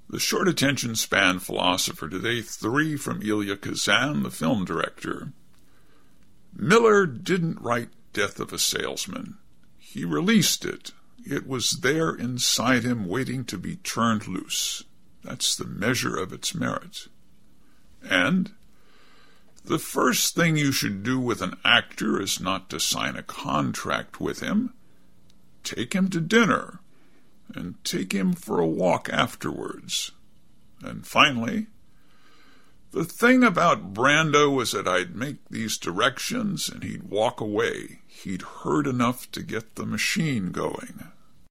The short attention span philosopher today, 3 from Elia Kazan, the film director. Miller didn't write Death of a Salesman. He released it. It was there inside him waiting to be turned loose. That's the measure of its merit. And the first thing you should do with an actor is not to sign a contract with him. Take him to dinner, and take him for a walk afterwards. And finally, the thing about Brando was that I'd make these directions and he'd walk away. He'd heard enough to get the machine going.